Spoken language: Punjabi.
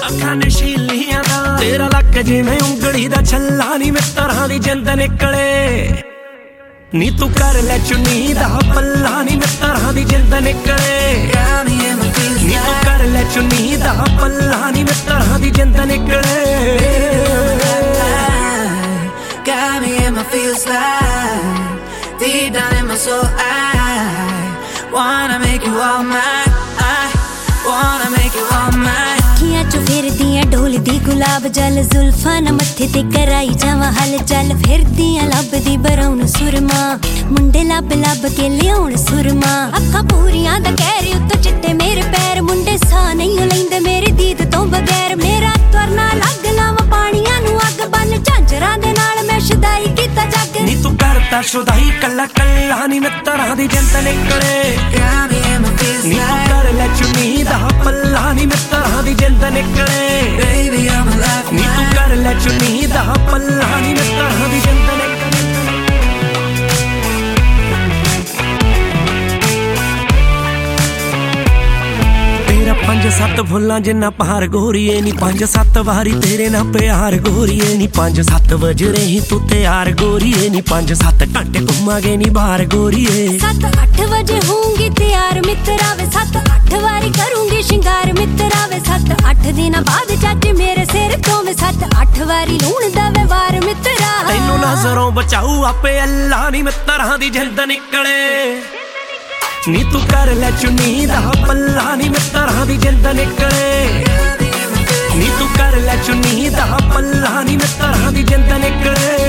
ਅੱਖਾਂ ਨਸ਼ੀਲੀਆਂ ਦਾ ਤੇਰਾ ਲੱਕ ਜਿਵੇਂ ਉਂਗਲੀ ਦਾ ਛੱਲਾ ਨੀ ਮਿੱਤਰਾਂ ਦੀ ਜਿੰਦ ਨਿਕਲੇ ਨੀ ਤੂੰ ਕਰ ਲੈ ਚੁੰਨੀ ਦਾ ਪੱਲਾ ਨੀ ਮਿੱਤਰਾਂ ਦੀ ਜਿੰਦ ਨਿਕਲੇ ਨੀ ਤੂੰ ਕਰ ਲੈ ਚੁੰਨੀ ਦਾ ਪੱਲਾ ਨੀ ਮਿੱਤਰਾਂ ਦੀ ਜਿੰਦ ਨਿਕਲੇ Got me in my feels like deep down in my soul I wanna make you all mine I wanna make you all mine ਅੱਖੀਆਂ ਚੋਂ ਫਿਰਦੀਆਂ ਢੋਲਦੀ ਗੁਲਾਬ ਜਲ ਜ਼ੁਲਫਾਂ ਨਾ ਮੱਥੇ ਤੇ ਕਰਾਈ ਜਾਵਾਂ ਹਲ ਚੱਲ ਫਿਰਦੀਆਂ ਲੱਭਦੀ ਬਰਾਉਨ ਸੁਰਮਾ ਮੁੰਡੇ ਲੱਭ ਲੱਭ ਕੇ ਲਿਆਉਣ ਸੁਰਮਾ ਅੱਖਾਂ ਪੂਰੀਆਂ ਦਾ ਕਹਿ ਉੱਤੋਂ ਚਿੱਟੇ ਮੇਰੇ ਪੈਰ ਮੁੰਡੇ ਸਾਹ ਨਹੀਂ ਲੈਂਦੇ ਮੇਰੇ ਦੀਦ ਤੋਂ ਬਗੈਰ ਮੇਰਾ ਤੁਰਨਾ ਲੱਗ ਲਾਵਾਂ ਪਾਣੀਆਂ ਨੂੰ ਅੱਗ ਬੰਨ ਝਾਂਜਰਾਂ ਦੇ ਨਾਲ ਮੈਂ ਸ਼ੁਦਾਈ ਕੀਤਾ ਜੱਗ ਨੀ ਤੂੰ ਕਰਤਾ ਸ਼ੁਦਾਈ ਕੱਲਾ ਕੱਲਾ ਨੀ ਮਿੱਤਰਾਂ ਦੀ ਜਿੰਦ ਨਿਕਲੇ Got me in my feels ਨੀ ਤੂੰ like ਕਰ ਲੈ ਚੁੰਨੀ ਦਾ ਪੱਲਾ ਨੀ ਮਿੱਤਰਾਂ ਦੀ ਜਿੰਦ ਨਿਕਲੇ baby I'm alive ਨੀ ਤੂੰ ਕਰ ਲੈ ਚੁੰਨੀ ਦਾ ਪੱਲਾ ਨੀ ਮਿੱਤਰਾਂ ਦੀ ਜਿੰਦ ਨਿਕਲੇ 5-7 ਫੁੱਲਾਂ ਜਿੰਨਾ ਪਹਾੜ ਗੋਰੀਏ ਨੀ 5-7 ਵਾਰੀ ਤੇਰੇ ਨਾਲ ਪਿਆਰ ਗੋਰੀਏ ਨੀ 5-7 ਵਜ ਰਹੀ ਤੂੰ ਤਿਆਰ ਗੋਰੀਏ ਨੀ 5-7 ਘੰਟੇ ਘੁੰਮਾਂਗੇ ਨੀ ਬਾਹਰ ਗੋਰੀਏ 7-8 ਵਜੇ ਹੋਊਂਗੀ ਤਿਆਰ ਮਿੱਤਰਾ ਵੇ 7-8 ਵਾਰੀ ਕਰੂੰਗੀ ਸ਼ਿੰਗਾਰ ਮਿੱਤਰਾ ਵੇ 7-8 ਦਿਨਾਂ ਬਾਅਦ ਚਾਚੇ ਮੇਰੇ ਸਿਰ ਤੋਂ ਵੇ 7-8 ਵਾਰੀ ਲੂਣ ਦਾ ਵਿਵਹਾਰ ਮਿੱਤਰਾ ਤੈਨੂੰ ਨਜ਼ਰੋਂ ਬਚਾਊ ਆਪੇ ਅੱਲਾ ਨੀ ਮਿੱਤਰਾਂ ਦੀ ਜਿੰਦ ਨਿਕਲੇ ਨੀ ਤੂੰ ਕਰ ਲੈ ਚੁੰਨੀ ਦਾ ਪੱਲਾ ਨੀ ਮਿੱਤਰਾਂ ਦੀ ਜਿੰਦ ਨਿਕਲੇ ਨੀ ਤੂੰ ਕਰ ਲੈ ਚੁੰਨੀ ਦਾ ਪੱਲਾ ਨੀ ਮਿੱਤਰਾਂ ਦੀ ਜਿੰਦ ਨਿਕਲੇ